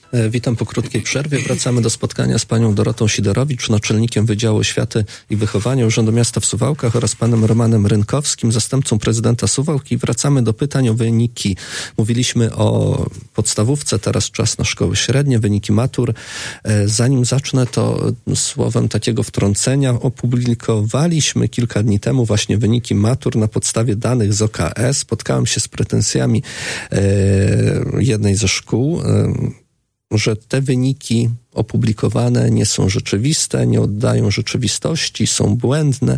Witam po krótkiej przerwie. Wracamy do spotkania z panią Dorotą Sidorowicz, naczelnikiem Wydziału Oświaty i Wychowania Urzędu Miasta w Suwałkach oraz panem Romanem Rynkowskim, zastępcą prezydenta Suwałk, i wracamy do pytań o wyniki. Mówiliśmy o podstawówce, teraz czas na szkoły średnie, wyniki matur. Zanim zacznę, to słowem takiego wtrącenia opublikowaliśmy kilka dni temu właśnie wyniki matur na podstawie danych z OKE. Spotkałem się z pretensjami jednej ze szkół, że te wyniki opublikowane nie są rzeczywiste, nie oddają rzeczywistości, są błędne.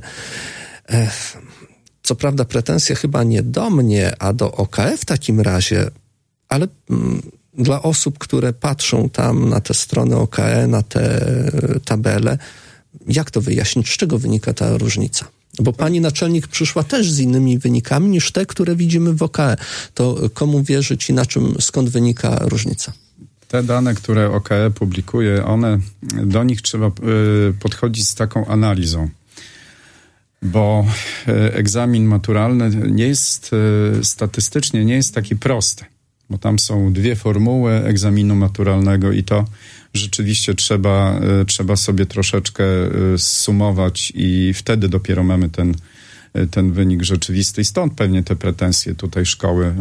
Co prawda pretensje chyba nie do mnie, a do OKE w takim razie, ale dla osób, które patrzą tam na te strony OKE, na te tabele, jak to wyjaśnić? Z czego wynika ta różnica? Bo pani naczelnik przyszła też z innymi wynikami niż te, które widzimy w OKE. To komu wierzyć i skąd wynika różnica? Te dane, które OKE publikuje, do nich trzeba podchodzić z taką analizą, bo egzamin maturalny statystycznie nie jest taki prosty, bo tam są dwie formuły egzaminu maturalnego i to rzeczywiście trzeba sobie troszeczkę zsumować i wtedy dopiero mamy ten wynik rzeczywisty i stąd pewnie te pretensje tutaj szkoły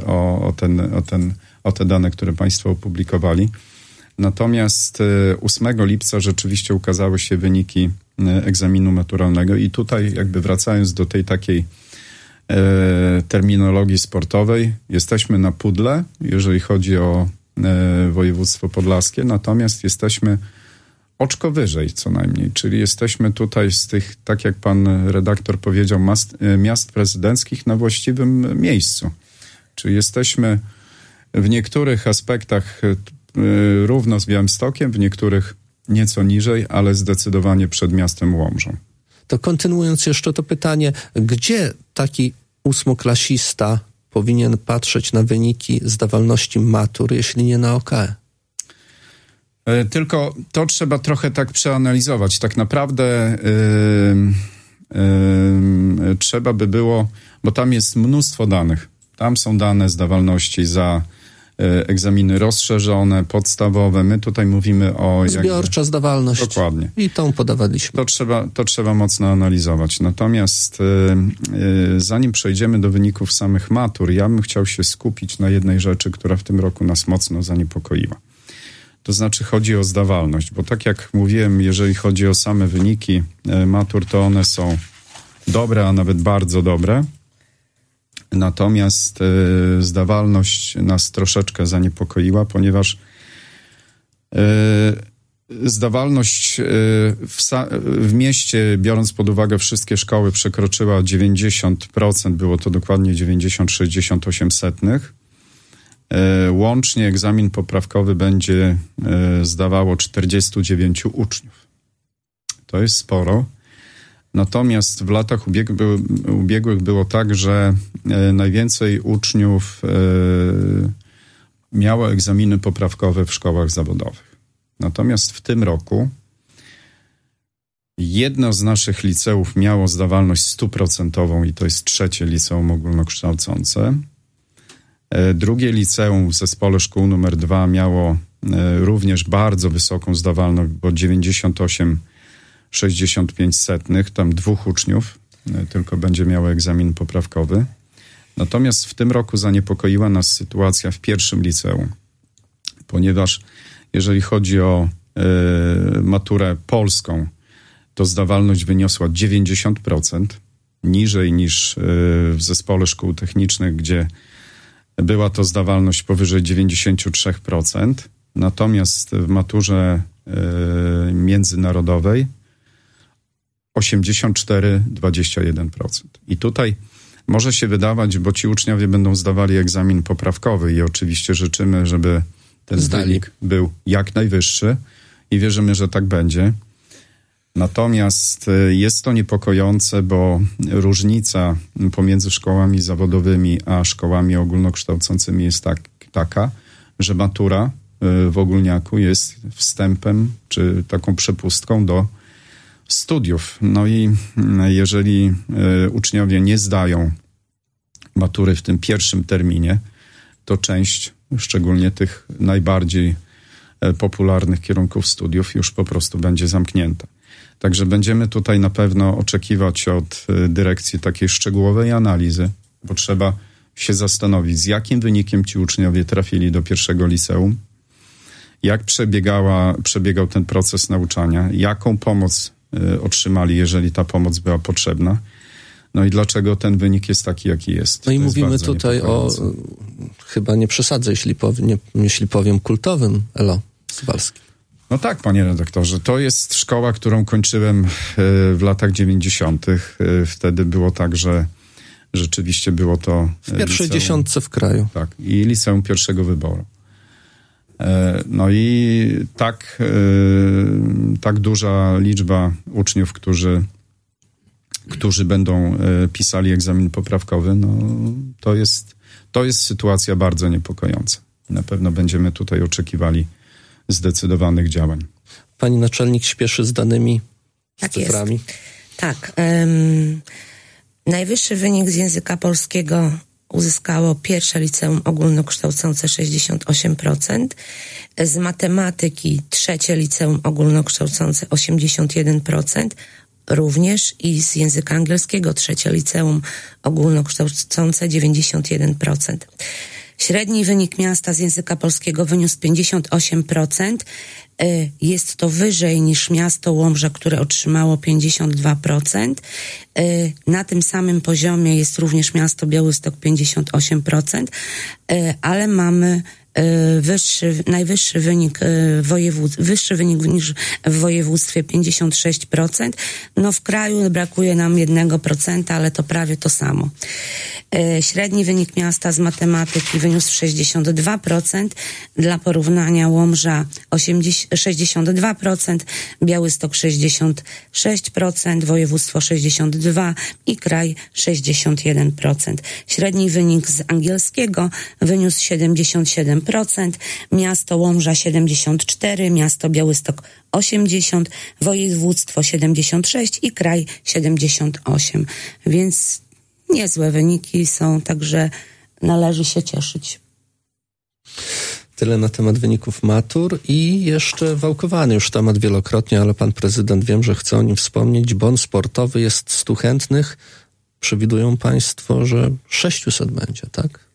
o te dane, które państwo opublikowali. Natomiast 8 lipca rzeczywiście ukazały się wyniki egzaminu maturalnego i tutaj jakby wracając do tej takiej terminologii sportowej, jesteśmy na pudle, jeżeli chodzi o województwo podlaskie, natomiast jesteśmy oczko wyżej co najmniej, czyli jesteśmy tutaj z tych, tak jak pan redaktor powiedział, miast prezydenckich na właściwym miejscu. Czyli jesteśmy w niektórych aspektach równo z Białymstokiem, w niektórych nieco niżej, ale zdecydowanie przed miastem Łomżą. To kontynuując jeszcze to pytanie, gdzie taki ósmoklasista powinien patrzeć na wyniki zdawalności matur, jeśli nie na OKE? Tylko to trzeba trochę tak przeanalizować. Tak naprawdę trzeba by było, bo tam jest mnóstwo danych. Tam są dane zdawalności za egzaminy rozszerzone, podstawowe. My tutaj mówimy o... Zbiorcza zdawalność. Dokładnie. I tą podawaliśmy. To trzeba mocno analizować. Natomiast zanim przejdziemy do wyników samych matur, ja bym chciał się skupić na jednej rzeczy, która w tym roku nas mocno zaniepokoiła. To znaczy chodzi o zdawalność, bo tak jak mówiłem, jeżeli chodzi o same wyniki matur, to one są dobre, a nawet bardzo dobre. Natomiast zdawalność nas troszeczkę zaniepokoiła, ponieważ zdawalność w mieście, biorąc pod uwagę wszystkie szkoły, przekroczyła 90%, było to dokładnie 90,68. Łącznie egzamin poprawkowy będzie zdawało 49 uczniów. To jest sporo. Natomiast w latach ubiegłych było tak, że najwięcej uczniów miało egzaminy poprawkowe w szkołach zawodowych. Natomiast w tym roku jedno z naszych liceów miało zdawalność 100% i to jest trzecie liceum ogólnokształcące. Drugie liceum w zespole szkół numer 2 miało również bardzo wysoką zdawalność, bo 98,65, tam 2 uczniów tylko będzie miało egzamin poprawkowy. Natomiast w tym roku zaniepokoiła nas sytuacja w pierwszym liceum, ponieważ jeżeli chodzi o maturę polską, to zdawalność wyniosła 90%, niżej niż w zespole szkół technicznych, gdzie była to zdawalność powyżej 93%. Natomiast w maturze międzynarodowej 84,21%. I tutaj może się wydawać, bo ci uczniowie będą zdawali egzamin poprawkowy i oczywiście życzymy, żeby ten wynik był jak najwyższy i wierzymy, że tak będzie. Natomiast jest to niepokojące, bo różnica pomiędzy szkołami zawodowymi a szkołami ogólnokształcącymi jest taka, że matura w ogólniaku jest wstępem czy taką przepustką do studiów. No i jeżeli uczniowie nie zdają matury w tym pierwszym terminie, to część, szczególnie tych najbardziej popularnych kierunków studiów już po prostu będzie zamknięta. Także będziemy tutaj na pewno oczekiwać od dyrekcji takiej szczegółowej analizy, bo trzeba się zastanowić, z jakim wynikiem ci uczniowie trafili do pierwszego liceum, jak przebiegał ten proces nauczania, jaką pomoc otrzymali, jeżeli ta pomoc była potrzebna, no i dlaczego ten wynik jest taki, jaki jest. No i mówimy tutaj o, chyba nie przesadzę, jeśli powiem, kultowym ELO suwalskim. No tak, panie redaktorze, to jest szkoła, którą kończyłem w latach 90. Wtedy było tak, że rzeczywiście było to w pierwszej dziesiątce w kraju. Tak, i liceum pierwszego wyboru. No i tak duża liczba uczniów, którzy będą pisali egzamin poprawkowy, no to jest sytuacja bardzo niepokojąca. Na pewno będziemy tutaj oczekiwali zdecydowanych działań. Pani naczelnik śpieszy z danymi, z cyframi? Jest. Tak. Najwyższy wynik z języka polskiego uzyskało pierwsze liceum ogólnokształcące 68%, z matematyki trzecie liceum ogólnokształcące 81%, również i z języka angielskiego trzecie liceum ogólnokształcące 91%. Średni wynik miasta z języka polskiego wyniósł 58%. Jest to wyżej niż miasto Łomża, które otrzymało 52%. Na tym samym poziomie jest również miasto Białystok 58%, ale mamy najwyższy wynik wyższy wynik niż w województwie 56%. No w kraju brakuje nam 1%, ale to prawie to samo. Średni wynik miasta z matematyki wyniósł 62%. Dla porównania Łomża 62%, Białystok 66%, województwo 62% i kraj 61%. Średni wynik z angielskiego wyniósł 77%, miasto Łomża 74%, miasto Białystok 80%, województwo 76% i kraj 78%. Więc niezłe wyniki są, także należy się cieszyć. Tyle na temat wyników matur i jeszcze wałkowany już temat wielokrotnie, ale pan prezydent, wiem, że chce o nim wspomnieć. Bon sportowy, jest 100 chętnych. Przewidują państwo, że 600 będzie, tak?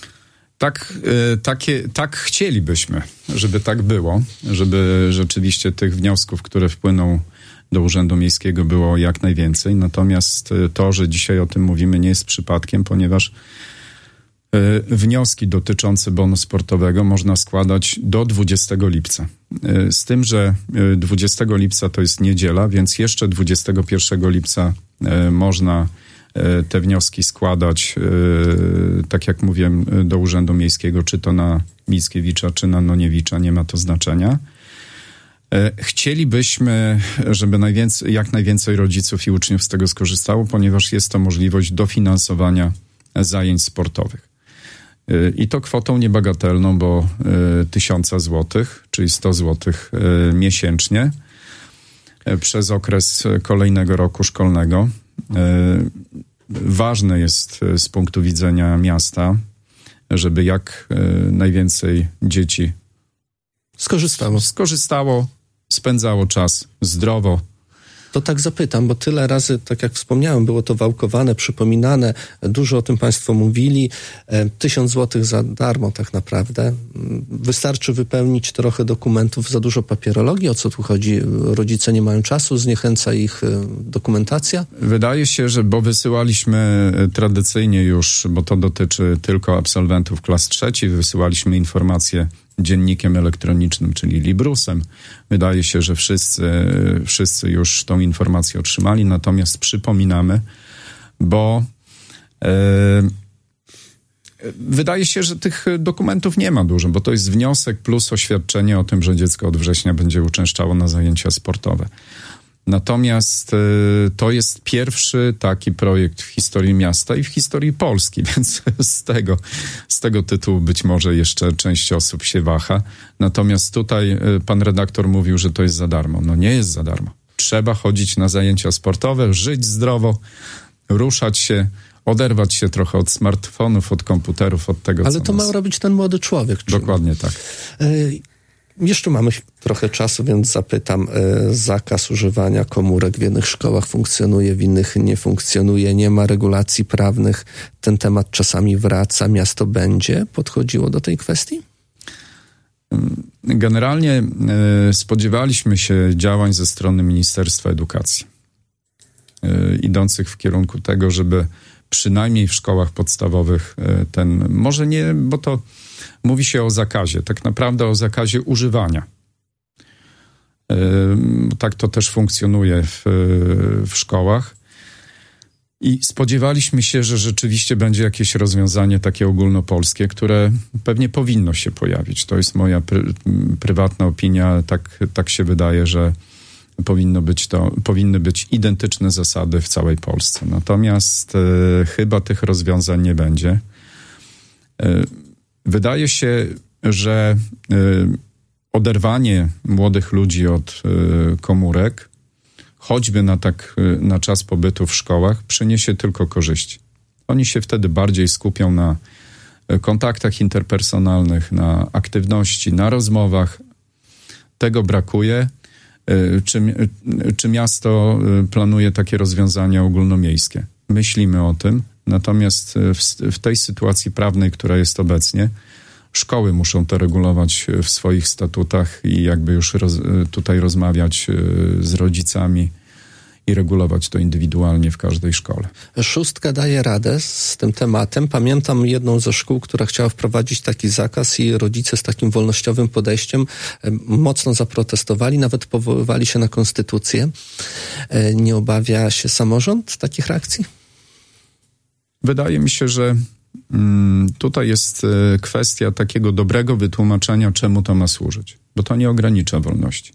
Tak chcielibyśmy, żeby tak było, żeby rzeczywiście tych wniosków, które wpłyną do Urzędu Miejskiego, było jak najwięcej. Natomiast to, że dzisiaj o tym mówimy, nie jest przypadkiem, ponieważ wnioski dotyczące bonu sportowego można składać do 20 lipca. Z tym, że 20 lipca to jest niedziela, więc jeszcze 21 lipca można te wnioski składać, tak jak mówiłem, do Urzędu Miejskiego, czy to na Mickiewicza, czy na Noniewicza, nie ma to znaczenia. Chcielibyśmy, żeby jak najwięcej rodziców i uczniów z tego skorzystało, ponieważ jest to możliwość dofinansowania zajęć sportowych. I to kwotą niebagatelną, bo 1000 złotych, czyli 100 złotych miesięcznie przez okres kolejnego roku szkolnego. Ważne jest z punktu widzenia miasta, żeby jak najwięcej dzieci skorzystało, spędzało czas zdrowo. To tak zapytam, bo tyle razy, tak jak wspomniałem, było to wałkowane, przypominane, dużo o tym państwo mówili. 1000 złotych za darmo tak naprawdę. Wystarczy wypełnić trochę dokumentów, za dużo papierologii. O co tu chodzi? Rodzice nie mają czasu, zniechęca ich dokumentacja? Wydaje się, że bo wysyłaliśmy tradycyjnie już, bo to dotyczy tylko absolwentów klas 3, wysyłaliśmy informacje dziennikiem elektronicznym, czyli Librusem. Wydaje się, że wszyscy już tą informację otrzymali, natomiast przypominamy, bo wydaje się, że tych dokumentów nie ma dużo, bo to jest wniosek plus oświadczenie o tym, że dziecko od września będzie uczęszczało na zajęcia sportowe. Natomiast to jest pierwszy taki projekt w historii miasta i w historii Polski, więc z tego tytułu być może jeszcze część osób się waha. Natomiast tutaj pan redaktor mówił, że to jest za darmo. No nie jest za darmo. Trzeba chodzić na zajęcia sportowe, żyć zdrowo, ruszać się, oderwać się trochę od smartfonów, od komputerów, od tego, ale to ma robić ten młody człowiek. Dokładnie tak. Jeszcze mamy trochę czasu, więc zapytam. Zakaz używania komórek w jednych szkołach funkcjonuje, w innych nie funkcjonuje, nie ma regulacji prawnych. Ten temat czasami wraca. Miasto będzie podchodziło do tej kwestii? Generalnie spodziewaliśmy się działań ze strony Ministerstwa Edukacji, idących w kierunku tego, żeby przynajmniej w szkołach podstawowych może nie, bo to mówi się o zakazie, tak naprawdę o zakazie używania. Tak to też funkcjonuje w szkołach. I spodziewaliśmy się, że rzeczywiście będzie jakieś rozwiązanie takie ogólnopolskie, które pewnie powinno się pojawić. To jest moja prywatna opinia. Tak się wydaje, że powinny być identyczne zasady w całej Polsce. Natomiast chyba tych rozwiązań nie będzie. Wydaje się, że oderwanie młodych ludzi od komórek, choćby na czas pobytu w szkołach, przyniesie tylko korzyści. Oni się wtedy bardziej skupią na kontaktach interpersonalnych, na aktywności, na rozmowach. Tego brakuje. Czy miasto planuje takie rozwiązania ogólnomiejskie? Myślimy o tym, natomiast w tej sytuacji prawnej, która jest obecnie, szkoły muszą to regulować w swoich statutach i jakby już tutaj rozmawiać z rodzicami i regulować to indywidualnie w każdej szkole. Szóstka daje radę z tym tematem. Pamiętam jedną ze szkół, która chciała wprowadzić taki zakaz i rodzice z takim wolnościowym podejściem mocno zaprotestowali, nawet powoływali się na konstytucję. Nie obawia się samorząd takich reakcji? Wydaje mi się, że tutaj jest kwestia takiego dobrego wytłumaczenia, czemu to ma służyć, bo to nie ogranicza wolności.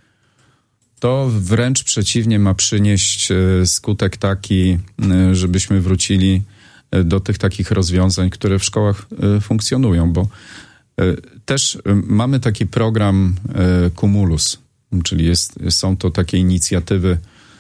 To wręcz przeciwnie ma przynieść skutek taki, żebyśmy wrócili do tych takich rozwiązań, które w szkołach funkcjonują, bo też mamy taki program Cumulus, czyli są to takie inicjatywy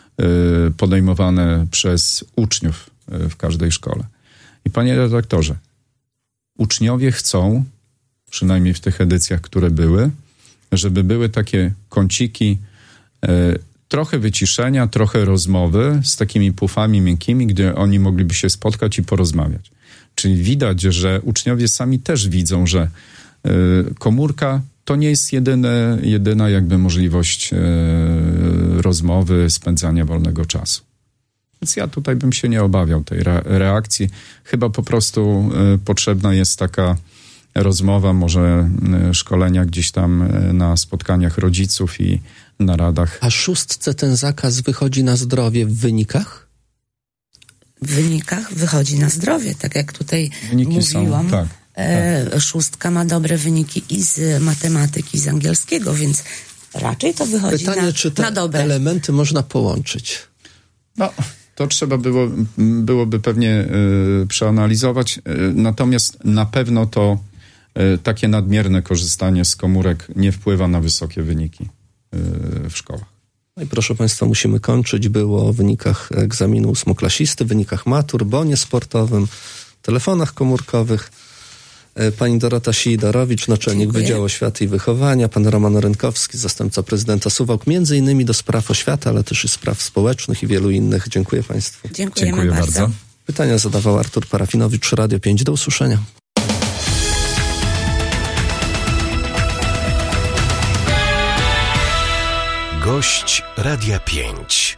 podejmowane przez uczniów w każdej szkole. I panie redaktorze, uczniowie chcą, przynajmniej w tych edycjach, które były, żeby były takie kąciki, trochę wyciszenia, trochę rozmowy z takimi pufami miękkimi, gdzie oni mogliby się spotkać i porozmawiać. Czyli widać, że uczniowie sami też widzą, że komórka to nie jest jedyna jakby możliwość rozmowy, spędzania wolnego czasu. Więc ja tutaj bym się nie obawiał tej reakcji. Chyba po prostu potrzebna jest taka rozmowa, może szkolenia gdzieś tam na spotkaniach rodziców i na radach. A szóstce ten zakaz wychodzi na zdrowie w wynikach? W wynikach wychodzi na zdrowie, tak jak tutaj Wyniki mówiłam. są, tak. Szóstka ma dobre wyniki i z matematyki, i z angielskiego, więc raczej to wychodzi Pytanie, czy te na dobre. elementy można połączyć? No, to trzeba byłoby pewnie przeanalizować, natomiast na pewno to takie nadmierne korzystanie z komórek nie wpływa na wysokie wyniki w szkołach. No i proszę państwa, musimy kończyć. Było o wynikach egzaminu ósmoklasisty, wynikach matur, bonie sportowym, telefonach komórkowych. Pani Dorota Sidorowicz, naczelnik Dziękuję. Wydziału Oświaty i Wychowania, pan Roman Rynkowski, zastępca prezydenta Suwałk, między innymi do spraw oświaty, ale też i spraw społecznych i wielu innych. Dziękuję państwu. Dziękuję bardzo. Pytania zadawał Artur Parafinowicz, Radio 5. Do usłyszenia. Gość Radia 5.